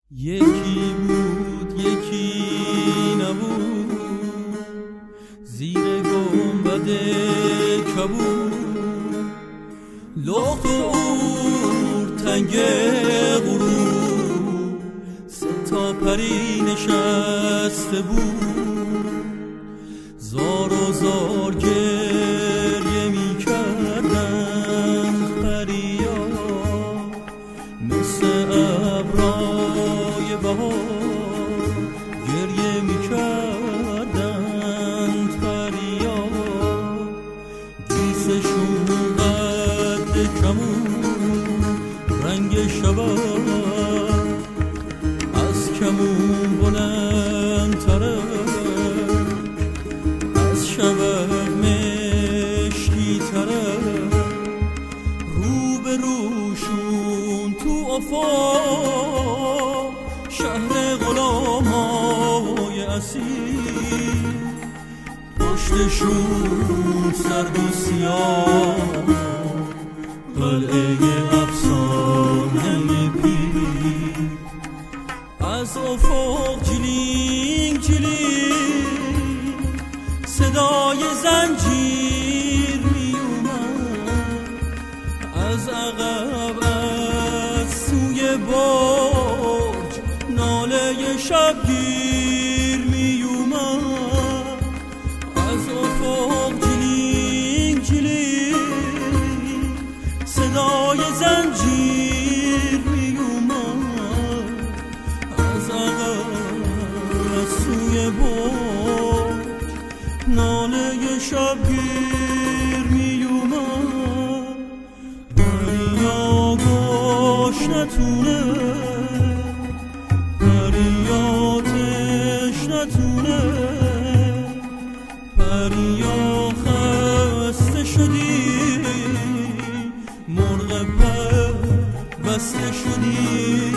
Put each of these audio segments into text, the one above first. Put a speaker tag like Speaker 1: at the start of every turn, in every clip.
Speaker 1: یکی بود یکی نبود، زیر گنبد کبود، لخت و اورتنگ غروب، سه تا پری نشسته بود، زار و زار گریه می کردند پریا، مثل ابرای بهار گریه می کردند پریا، گیسشون قد کمون رنگ شباب، از کمون بلندتره، از شباب مشکی تره، رو به روشون تو افاق شهر غلامای اسیر، پشتشون سرد و سیاه قلعه افسانه پیر، از افق جلینگ جلینگ صدای زنجیر می اومد، از عقب از سوی برج ناله شبگیر می اومد، از افق جلینگ جلینگ صدای زنجیر می اومد، از عقب از سوی برج ناله شبگیر می اومد، پریا گوش نتونه، پریا تش نتونه، پریا خسته شدی، مرغ پر بسته شدی،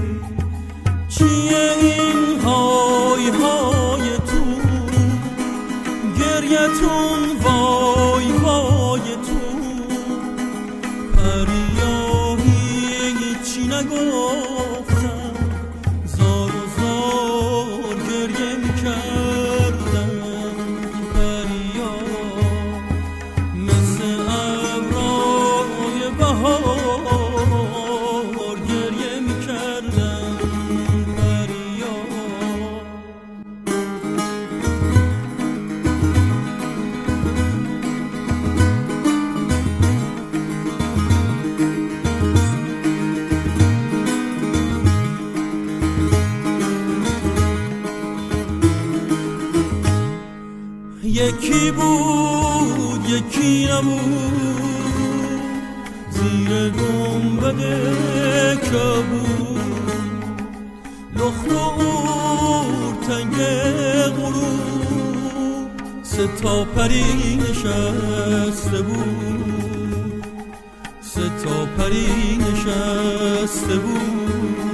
Speaker 1: چیه این های های تو، گریتون وای وای تو، پریا هیچی نگفتم، زار و زار گریه میکردم پریا، مثل ابرای بهار گریه میکردم پریا. یکی بود یکی نبود، زیر گنبد کبود، لخت و اورتنگ غروب، سه تا پری نشسته بود، سه تا پری نشسته بود،